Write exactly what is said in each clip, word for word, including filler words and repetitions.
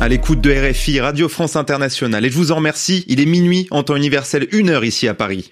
À l'écoute de R F I, Radio France Internationale. Et je vous en remercie. Il est minuit en temps universel, une heure ici à Paris.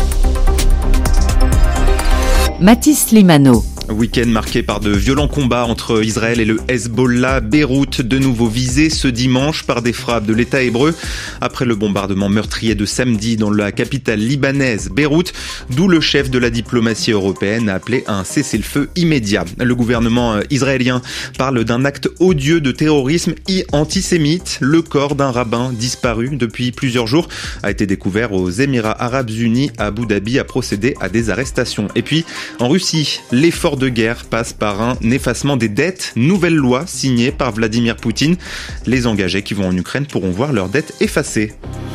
Mathis Limano. Week-end marqué par de violents combats entre Israël et le Hezbollah. Beyrouth, de nouveau visé ce dimanche par des frappes de l'État hébreu après le bombardement meurtrier de samedi dans la capitale libanaise, Beyrouth, d'où le chef de la diplomatie européenne a appelé à un cessez-le-feu immédiat. Le gouvernement israélien parle d'un acte odieux de terrorisme antisémite. Le corps d'un rabbin disparu depuis plusieurs jours a été découvert aux Émirats Arabes Unis. Abu Dhabi a procédé à des arrestations. Et puis, en Russie, l'effort de guerre passe par un effacement des dettes. Nouvelle loi signée par Vladimir Poutine. Les engagés qui vont en Ukraine pourront voir leurs dettes effacées.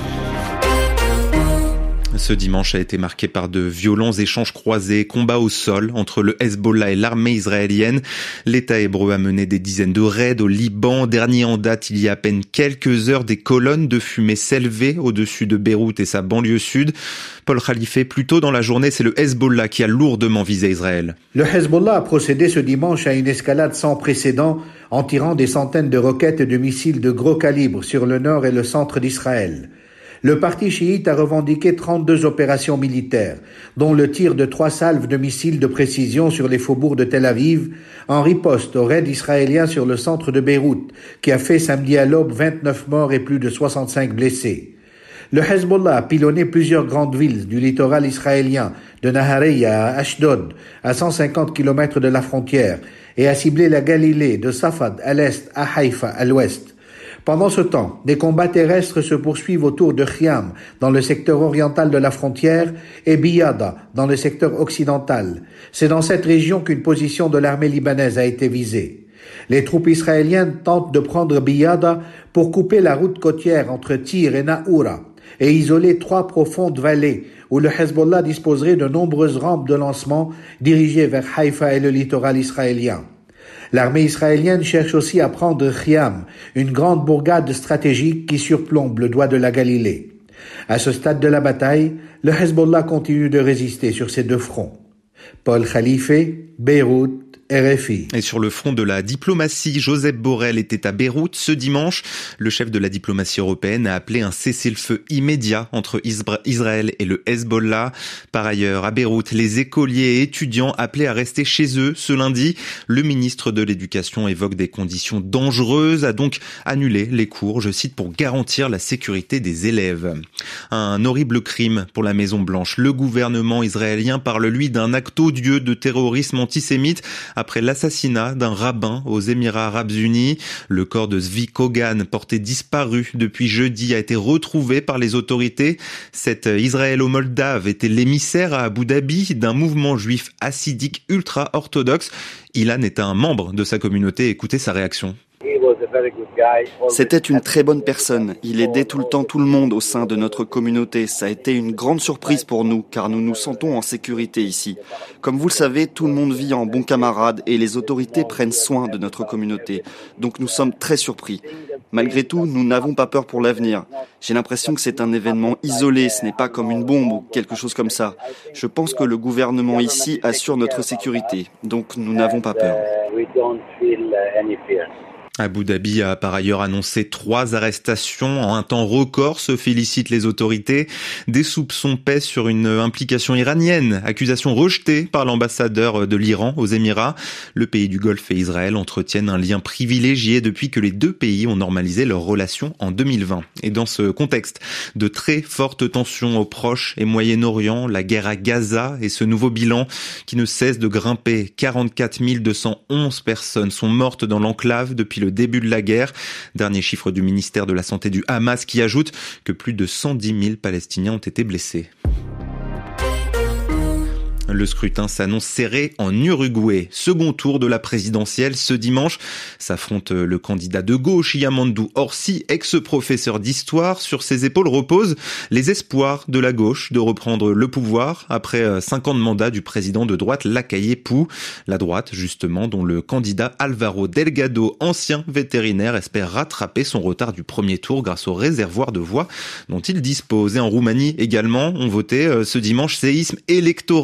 Ce dimanche a été marqué par de violents échanges croisés, combats au sol entre le Hezbollah et l'armée israélienne. L'État hébreu a mené des dizaines de raids au Liban. Dernier en date, il y a à peine quelques heures, des colonnes de fumée s'élevaient au-dessus de Beyrouth et sa banlieue sud. Paul Khalife, plus tôt dans la journée, c'est le Hezbollah qui a lourdement visé Israël. Le Hezbollah a procédé ce dimanche à une escalade sans précédent en tirant des centaines de roquettes et de missiles de gros calibre sur le nord et le centre d'Israël. Le parti chiite a revendiqué trente-deux opérations militaires, dont le tir de trois salves de missiles de précision sur les faubourgs de Tel Aviv, en riposte au raid israélien sur le centre de Beyrouth, qui a fait samedi à l'aube vingt-neuf morts et plus de soixante-cinq blessés. Le Hezbollah a pilonné plusieurs grandes villes du littoral israélien, de Nahariya à Ashdod, à cent cinquante kilomètres de la frontière, et a ciblé la Galilée de Safad à l'est à Haïfa à l'ouest. Pendant ce temps, des combats terrestres se poursuivent autour de Khiam, dans le secteur oriental de la frontière, et Biyada, dans le secteur occidental. C'est dans cette région qu'une position de l'armée libanaise a été visée. Les troupes israéliennes tentent de prendre Biyada pour couper la route côtière entre Tyr et Naoura et isoler trois profondes vallées où le Hezbollah disposerait de nombreuses rampes de lancement dirigées vers Haïfa et le littoral israélien. L'armée israélienne cherche aussi à prendre Khiam, une grande bourgade stratégique qui surplombe le doigt de la Galilée. À ce stade de la bataille, le Hezbollah continue de résister sur ces deux fronts. Paul Khalife, Beyrouth, R F I. Et sur le front de la diplomatie, Josep Borrell était à Beyrouth ce dimanche. Le chef de la diplomatie européenne a appelé un cessez-le-feu immédiat entre Israël et le Hezbollah. Par ailleurs, à Beyrouth, les écoliers et étudiants appelés à rester chez eux ce lundi. Le ministre de l'Éducation évoque des conditions dangereuses, a donc annulé les cours, je cite, pour garantir la sécurité des élèves. Un horrible crime pour la Maison-Blanche. Le gouvernement israélien parle, lui, d'un acte odieux de terrorisme antisémite après l'assassinat d'un rabbin aux Émirats Arabes Unis. Le corps de Zvi Kogan, porté disparu depuis jeudi, a été retrouvé par les autorités. Cet Israélo-Moldave était l'émissaire à Abu Dhabi d'un mouvement juif hassidique ultra-orthodoxe. Ilan est un membre de sa communauté. Écoutez sa réaction. C'était une très bonne personne. Il aidait tout le temps tout le monde au sein de notre communauté. Ça a été une grande surprise pour nous, car nous nous sentons en sécurité ici. Comme vous le savez, tout le monde vit en bons camarades et les autorités prennent soin de notre communauté. Donc nous sommes très surpris. Malgré tout, nous n'avons pas peur pour l'avenir. J'ai l'impression que c'est un événement isolé, ce n'est pas comme une bombe ou quelque chose comme ça. Je pense que le gouvernement ici assure notre sécurité, donc nous n'avons pas peur. Abu Dhabi a par ailleurs annoncé trois arrestations en un temps record, se félicitent les autorités. Des soupçons pèsent sur une implication iranienne, accusation rejetée par l'ambassadeur de l'Iran aux Émirats. Le pays du Golfe et Israël entretiennent un lien privilégié depuis que les deux pays ont normalisé leurs relations en deux mille vingt. Et dans ce contexte de très fortes tensions au Proche et Moyen-Orient, la guerre à Gaza et ce nouveau bilan qui ne cesse de grimper, quarante-quatre mille deux cent onze personnes sont mortes dans l'enclave depuis le le début de la guerre. Dernier chiffre du ministère de la Santé du Hamas qui ajoute que plus de cent dix mille Palestiniens ont été blessés. Le scrutin s'annonce serré en Uruguay. Second tour de la présidentielle ce dimanche. S'affronte le candidat de gauche, Yamandu Orsi, ex-professeur d'histoire. Sur ses épaules reposent les espoirs de la gauche de reprendre le pouvoir après cinq ans de mandat du président de droite, Lacalle Pou. La droite, justement, dont le candidat Álvaro Delgado, ancien vétérinaire, espère rattraper son retard du premier tour grâce au réservoir de voix dont il dispose. Et en Roumanie également, on votait ce dimanche séisme électoral au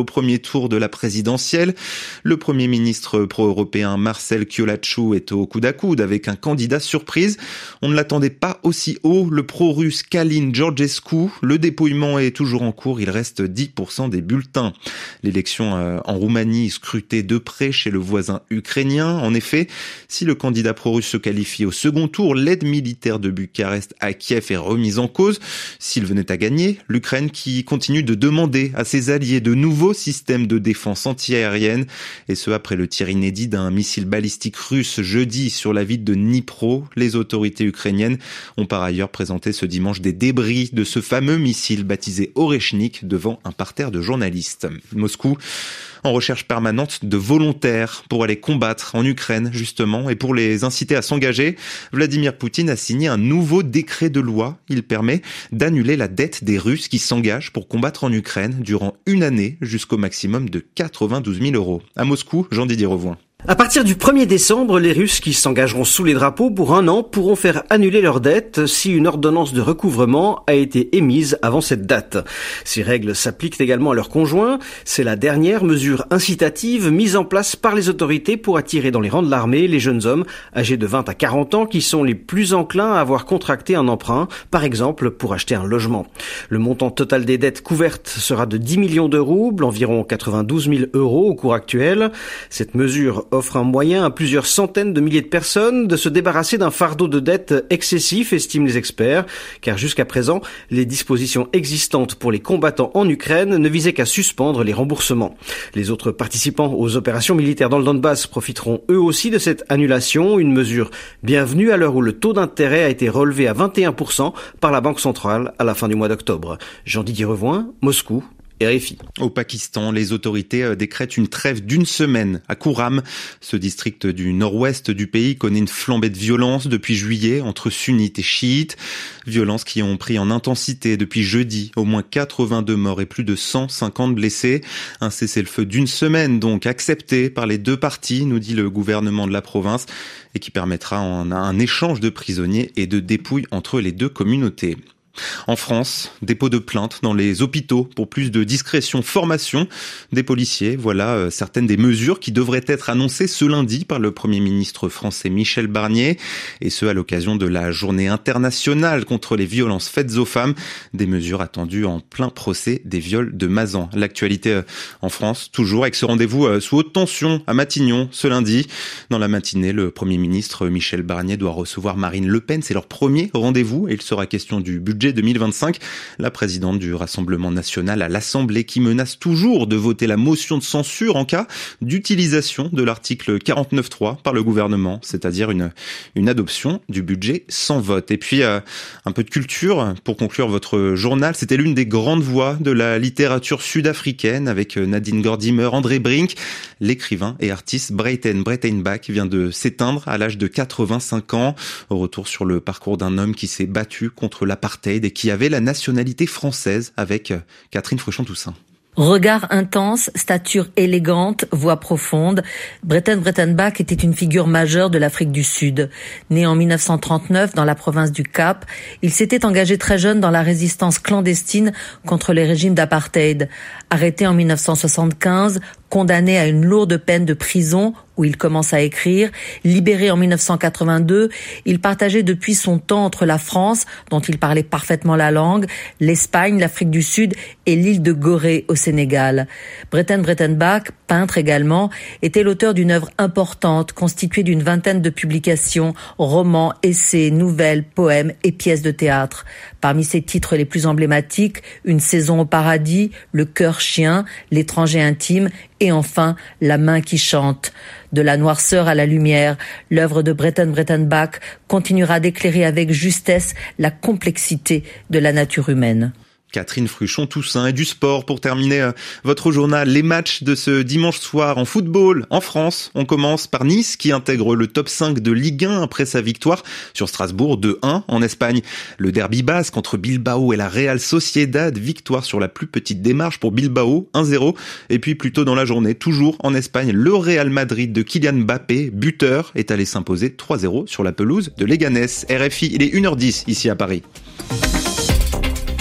premier tour de la présidentielle. Le Premier ministre pro-européen Marcel Ciolacu est au coude à coude avec un candidat surprise. On ne l'attendait pas aussi haut, le pro-russe Călin Georgescu. Le dépouillement est toujours en cours, il reste dix pour cent des bulletins. L'élection en Roumanie scrutée de près chez le voisin ukrainien. En effet, si le candidat pro-russe se qualifie au second tour, l'aide militaire de Bucarest à Kiev est remise en cause. S'il venait à gagner, l'Ukraine qui continue de demander à ses alliés de nouveaux systèmes de défense antiaérienne, et ce après le tir inédit d'un missile balistique russe jeudi sur la ville de Dnipro. Les autorités ukrainiennes ont par ailleurs présenté ce dimanche des débris de ce fameux missile baptisé Oreshnik devant un parterre de journalistes. Moscou en recherche permanente de volontaires pour aller combattre en Ukraine, justement, et pour les inciter à s'engager, Vladimir Poutine a signé un nouveau décret de loi. Il permet d'annuler la dette des Russes qui s'engagent pour combattre en Ukraine durant une année jusqu'au maximum de quatre-vingt-douze mille euros. À Moscou, Jean-Didier Revoin. À partir du premier décembre, les Russes qui s'engageront sous les drapeaux pour un an pourront faire annuler leurs dettes si une ordonnance de recouvrement a été émise avant cette date. Ces règles s'appliquent également à leurs conjoints. C'est la dernière mesure incitative mise en place par les autorités pour attirer dans les rangs de l'armée les jeunes hommes âgés de vingt à quarante ans qui sont les plus enclins à avoir contracté un emprunt, par exemple pour acheter un logement. Le montant total des dettes couvertes sera de dix millions de roubles, environ quatre-vingt-douze mille euros au cours actuel. Cette mesure offre un moyen à plusieurs centaines de milliers de personnes de se débarrasser d'un fardeau de dettes excessif, estiment les experts, car jusqu'à présent, les dispositions existantes pour les combattants en Ukraine ne visaient qu'à suspendre les remboursements. Les autres participants aux opérations militaires dans le Donbass profiteront eux aussi de cette annulation, une mesure bienvenue à l'heure où le taux d'intérêt a été relevé à vingt et un pour cent par la Banque centrale à la fin du mois d'octobre. Jean-Didier Revoin, Moscou. R F I. Au Pakistan, les autorités décrètent une trêve d'une semaine à Kuram. Ce district du nord-ouest du pays connaît une flambée de violence depuis juillet entre sunnites et chiites. Violences qui ont pris en intensité depuis jeudi. Au moins quatre-vingt-deux morts et plus de cent cinquante blessés. Un cessez-le-feu d'une semaine donc accepté par les deux parties, nous dit le gouvernement de la province, et qui permettra un échange de prisonniers et de dépouilles entre les deux communautés. En France, dépôt de plainte dans les hôpitaux pour plus de discrétion, formation des policiers. Voilà certaines des mesures qui devraient être annoncées ce lundi par le Premier ministre français Michel Barnier, et ce à l'occasion de la journée internationale contre les violences faites aux femmes. Des mesures attendues en plein procès des viols de Mazan. L'actualité en France, toujours avec ce rendez-vous sous haute tension à Matignon ce lundi. Dans la matinée, le Premier ministre Michel Barnier doit recevoir Marine Le Pen. C'est leur premier rendez-vous et il sera question du budget deux mille vingt-cinq. La présidente du Rassemblement national à l'Assemblée qui menace toujours de voter la motion de censure en cas d'utilisation de l'article quarante-neuf trois par le gouvernement, c'est-à-dire une, une adoption du budget sans vote. Et puis, euh, un peu de culture pour conclure votre journal. C'était l'une des grandes voix de la littérature sud-africaine avec Nadine Gordimer, André Brink. L'écrivain et artiste Breyten Breytenbach vient de s'éteindre à l'âge de quatre-vingt-cinq ans. Au retour sur le parcours d'un homme qui s'est battu contre l'apartheid et qui avait la nationalité française avec Catherine Fruchon-Toussaint. Regard intense, stature élégante, voix profonde, Breyten Breytenbach était une figure majeure de l'Afrique du Sud. Né en mille neuf cent trente-neuf dans la province du Cap, il s'était engagé très jeune dans la résistance clandestine contre les régimes d'apartheid. Arrêté en mille neuf cent soixante-quinze, condamné à une lourde peine de prison où il commence à écrire, libéré en mille neuf cent quatre-vingt-deux, il partageait depuis son temps entre la France, dont il parlait parfaitement la langue, l'Espagne, l'Afrique du Sud et l'île de Gorée au Sénégal. Breyten Breytenbach, peintre également, était l'auteur d'une œuvre importante constituée d'une vingtaine de publications, romans, essais, nouvelles, poèmes et pièces de théâtre. Parmi ses titres les plus emblématiques, Une saison au paradis, Le cœur chien, L'étranger intime et enfin La main qui chante. De la noirceur à la lumière, l'œuvre de Breyten Breytenbach continuera d'éclairer avec justesse la complexité de la nature humaine. Catherine Fruchon-Toussaint et du sport pour terminer euh, votre journal. Les matchs de ce dimanche soir en football en France. On commence par Nice qui intègre le top cinq de Ligue un après sa victoire sur Strasbourg deux un. En Espagne, le derby basque entre Bilbao et la Real Sociedad. Victoire sur la plus petite démarche pour Bilbao, un zéro. Et puis plus tôt dans la journée, toujours en Espagne, le Real Madrid de Kylian Mbappé, buteur, est allé s'imposer trois zéro sur la pelouse de Leganés. R F I, il est une heure dix ici à Paris.